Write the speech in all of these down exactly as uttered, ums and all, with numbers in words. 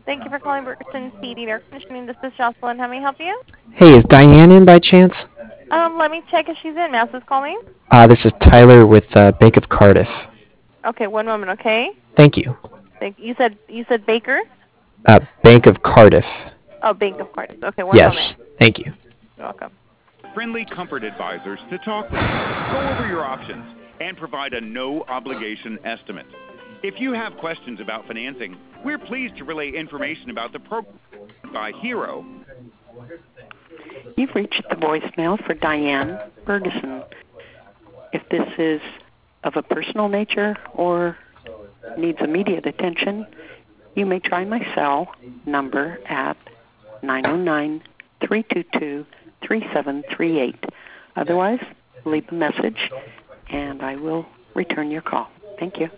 Thank you for calling Bergerson Heating Air Conditioning. This is Jocelyn. How may I help you? Hey, is Diane in by chance? Um, let me check if she's in. Mouse is calling. Uh, this is Tyler with uh, Bank of Cardiff. Okay, one moment, okay? Thank you. Thank you. Said you said Baker? Uh, Bank of Cardiff. Oh, Bank of Cardiff. Okay, one Yes, moment. thank you. You're welcome. Friendly comfort advisors to talk with you, go over your options, and provide a no-obligation estimate. If you have questions about financing, we're pleased to relay information about the program by Hero. You've reached the voicemail for Diane Bergeson. If this is of a personal nature or needs immediate attention, you may try my cell number at nine oh nine, three two two, three seven three eight. Otherwise, leave a message and I will return your call. Thank you.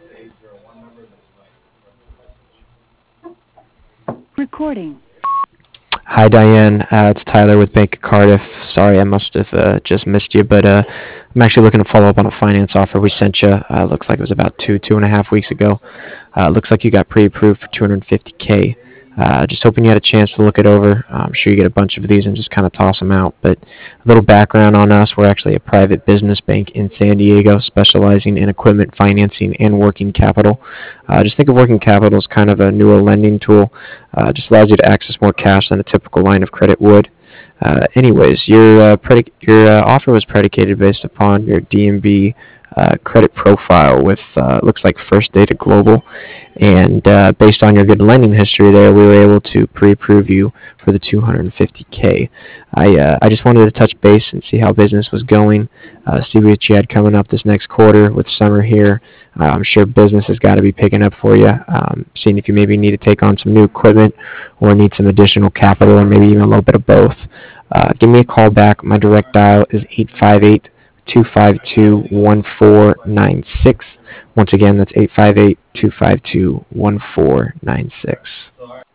Recording. Hi, Diane. Uh, it's Tyler with Bank of Cardiff. Sorry, I must have uh, just missed you, but uh, I'm actually looking to follow up on a finance offer we sent you. Uh, looks like it was about two, two and a half weeks ago. Uh, looks like you got pre-approved for two hundred fifty K. Uh, just hoping you had a chance to look it over. Uh, I'm sure you get a bunch of these and just kind of toss them out. But a little background on us: we're actually a private business bank in San Diego, specializing in equipment financing and working capital. Uh, just think of working capital as kind of a newer lending tool. Uh, just allows you to access more cash than a typical line of credit would. Uh, anyways, your uh, predic- your uh, offer was predicated based upon your D M B uh, credit profile with uh, looks like First Data Global, and uh, based on your good lending history there, we were able to pre-approve you for the two hundred fifty K. I uh, I just wanted to touch base and see how business was going, uh, see what you had coming up this next quarter with summer here. Uh, I'm sure business has got to be picking up for you. Um, seeing if you maybe need to take on some new equipment or need some additional capital, or maybe even a little bit of both. Uh, give me a call back. My direct dial is eight five eight, two five two, one four nine six. Once again, that's eight five eight, two five two, one four nine six.